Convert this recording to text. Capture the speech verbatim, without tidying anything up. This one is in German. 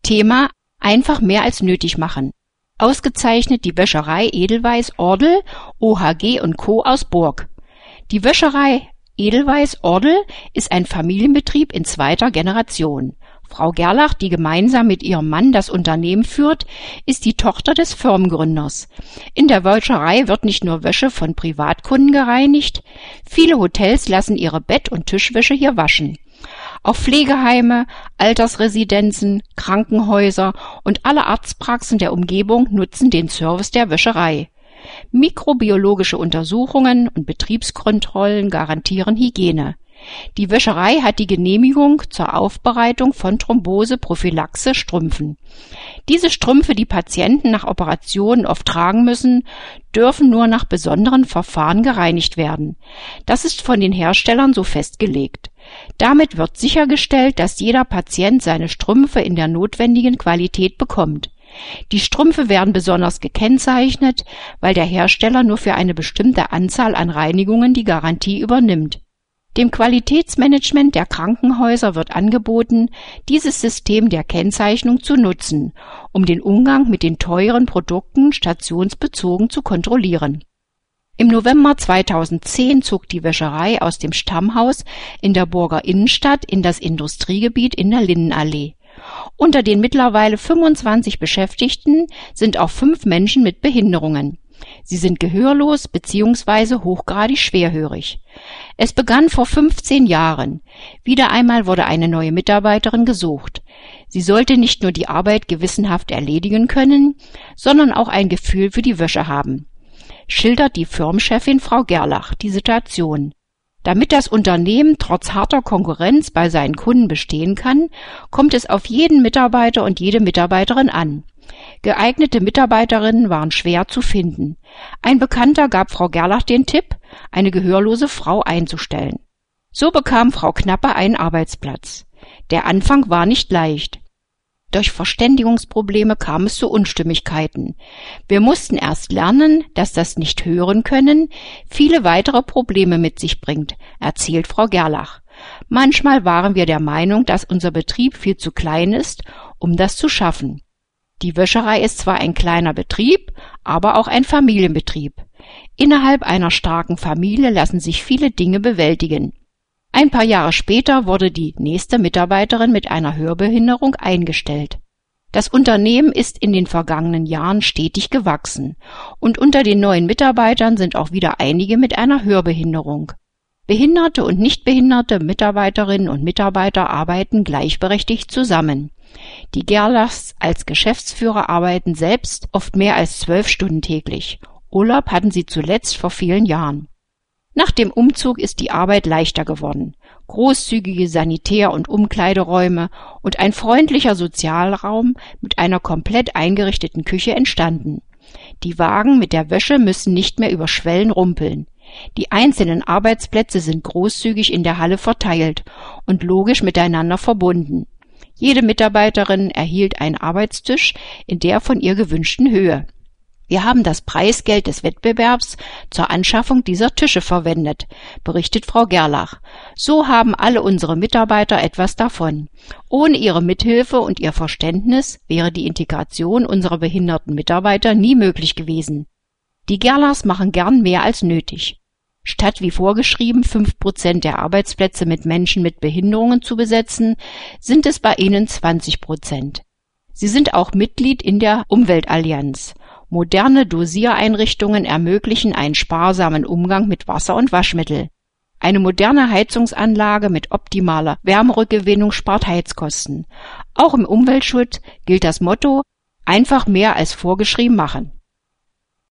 Thema: einfach mehr als nötig machen. Ausgezeichnet die Wäscherei Edelweiss Ordel O H G und Co. aus Burg. Die Wäscherei Edelweiss Ordel ist ein Familienbetrieb in zweiter Generation. Frau Gerlach, die gemeinsam mit ihrem Mann das Unternehmen führt, ist die Tochter des Firmengründers. In der Wäscherei wird nicht nur Wäsche von Privatkunden gereinigt, viele Hotels lassen ihre Bett- und Tischwäsche hier waschen. Auch Pflegeheime, Altersresidenzen, Krankenhäuser und alle Arztpraxen der Umgebung nutzen den Service der Wäscherei. Mikrobiologische Untersuchungen und Betriebskontrollen garantieren Hygiene. Die Wäscherei hat die Genehmigung zur Aufbereitung von Thrombose-Prophylaxe-Strümpfen. Diese Strümpfe, die Patienten nach Operationen oft tragen müssen, dürfen nur nach besonderen Verfahren gereinigt werden. Das ist von den Herstellern so festgelegt. Damit wird sichergestellt, dass jeder Patient seine Strümpfe in der notwendigen Qualität bekommt. Die Strümpfe werden besonders gekennzeichnet, weil der Hersteller nur für eine bestimmte Anzahl an Reinigungen die Garantie übernimmt. Dem Qualitätsmanagement der Krankenhäuser wird angeboten, dieses System der Kennzeichnung zu nutzen, um den Umgang mit den teuren Produkten stationsbezogen zu kontrollieren. Im November zweitausendzehn zog die Wäscherei aus dem Stammhaus in der Burger Innenstadt in das Industriegebiet in der Linnenallee. Unter den mittlerweile fünfundzwanzig Beschäftigten sind auch fünf Menschen mit Behinderungen. Sie sind gehörlos bzw. hochgradig schwerhörig. Es begann vor fünfzehn Jahren. Wieder einmal wurde eine neue Mitarbeiterin gesucht. Sie sollte nicht nur die Arbeit gewissenhaft erledigen können, sondern auch ein Gefühl für die Wäsche haben, schildert die Firmenchefin Frau Gerlach die Situation. Damit das Unternehmen trotz harter Konkurrenz bei seinen Kunden bestehen kann, kommt es auf jeden Mitarbeiter und jede Mitarbeiterin an. Geeignete Mitarbeiterinnen waren schwer zu finden. Ein Bekannter gab Frau Gerlach den Tipp, eine gehörlose Frau einzustellen. So bekam Frau Knappe einen Arbeitsplatz. Der Anfang war nicht leicht. Durch Verständigungsprobleme kam es zu Unstimmigkeiten. Wir mussten erst lernen, dass das Nicht-Hören-Können viele weitere Probleme mit sich bringt, erzählt Frau Gerlach. Manchmal waren wir der Meinung, dass unser Betrieb viel zu klein ist, um das zu schaffen. Die Wäscherei ist zwar ein kleiner Betrieb, aber auch ein Familienbetrieb. Innerhalb einer starken Familie lassen sich viele Dinge bewältigen. Ein paar Jahre später wurde die nächste Mitarbeiterin mit einer Hörbehinderung eingestellt. Das Unternehmen ist in den vergangenen Jahren stetig gewachsen und unter den neuen Mitarbeitern sind auch wieder einige mit einer Hörbehinderung. Behinderte und nichtbehinderte Mitarbeiterinnen und Mitarbeiter arbeiten gleichberechtigt zusammen. Die Gerlachs als Geschäftsführer arbeiten selbst oft mehr als zwölf Stunden täglich. Urlaub hatten sie zuletzt vor vielen Jahren. Nach dem Umzug ist die Arbeit leichter geworden. Großzügige Sanitär- und Umkleideräume und ein freundlicher Sozialraum mit einer komplett eingerichteten Küche entstanden. Die Wagen mit der Wäsche müssen nicht mehr über Schwellen rumpeln. Die einzelnen Arbeitsplätze sind großzügig in der Halle verteilt und logisch miteinander verbunden. Jede Mitarbeiterin erhielt einen Arbeitstisch in der von ihr gewünschten Höhe. Wir haben das Preisgeld des Wettbewerbs zur Anschaffung dieser Tische verwendet, berichtet Frau Gerlach. So haben alle unsere Mitarbeiter etwas davon. Ohne ihre Mithilfe und ihr Verständnis wäre die Integration unserer behinderten Mitarbeiter nie möglich gewesen. Die Gerlachs machen gern mehr als nötig. Statt wie vorgeschrieben fünf Prozent der Arbeitsplätze mit Menschen mit Behinderungen zu besetzen, sind es bei ihnen zwanzig Prozent. Sie sind auch Mitglied in der Umweltallianz. Moderne Dosiereinrichtungen ermöglichen einen sparsamen Umgang mit Wasser und Waschmittel. Eine moderne Heizungsanlage mit optimaler Wärmerückgewinnung spart Heizkosten. Auch im Umweltschutz gilt das Motto: einfach mehr als vorgeschrieben machen.